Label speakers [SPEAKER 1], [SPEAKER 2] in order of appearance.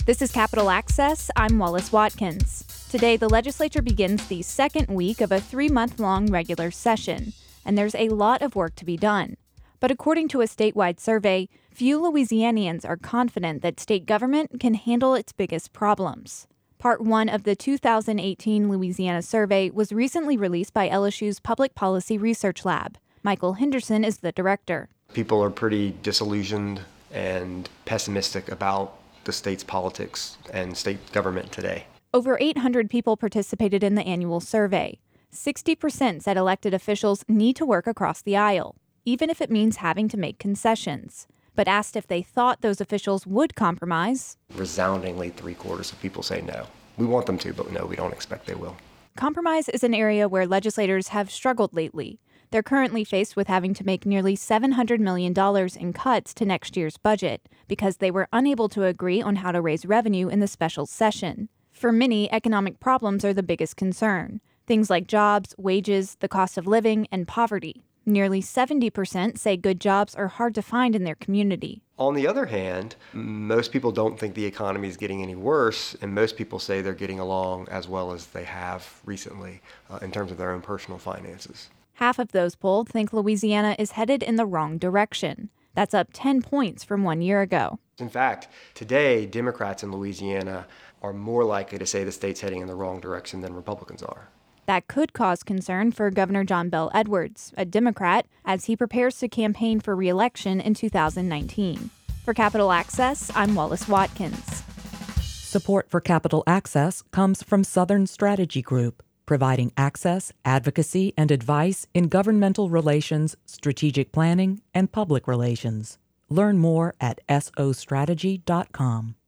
[SPEAKER 1] This is Capitol Access. I'm Wallace Watkins. Today, the legislature begins the second week of a 3-month-long regular session, and there's a lot of work to be done. But according to a statewide survey, few Louisianians are confident that state government can handle its biggest problems. Part 1 of the 2018 Louisiana survey was recently released by LSU's Public Policy Research Lab. Michael Henderson is the director.
[SPEAKER 2] People are pretty disillusioned and pessimistic about the state's politics and state government today.
[SPEAKER 1] Over 800 people participated in the annual survey. 60% said elected officials need to work across the aisle, even if it means having to make concessions. But asked if they thought those officials would compromise,
[SPEAKER 2] Resoundingly, 3/4 of people say no. We want them to, but no, we don't expect they will.
[SPEAKER 1] Compromise is an area where legislators have struggled lately. They're currently faced with having to make nearly $700 million in cuts to next year's budget because they were unable to agree on how to raise revenue in the special session. For many, economic problems are the biggest concern. Things like jobs, wages, the cost of living, and poverty. Nearly 70% say good jobs are hard to find in their community.
[SPEAKER 2] On the other hand, most people don't think the economy is getting any worse, and most people say they're getting along as well as they have recently in terms of their own personal finances.
[SPEAKER 1] Half of those polled think Louisiana is headed in the wrong direction. That's up 10 points from 1 year ago.
[SPEAKER 2] In fact, today, Democrats in Louisiana are more likely to say the state's heading in the wrong direction than Republicans are.
[SPEAKER 1] That could cause concern for Governor John Bel Edwards, a Democrat, as he prepares to campaign for re-election in 2019. For Capitol Access, I'm Wallace Watkins.
[SPEAKER 3] Support for Capitol Access comes from Southern Strategy Group, providing access, advocacy, and advice in governmental relations, strategic planning, and public relations. Learn more at sostrategy.com.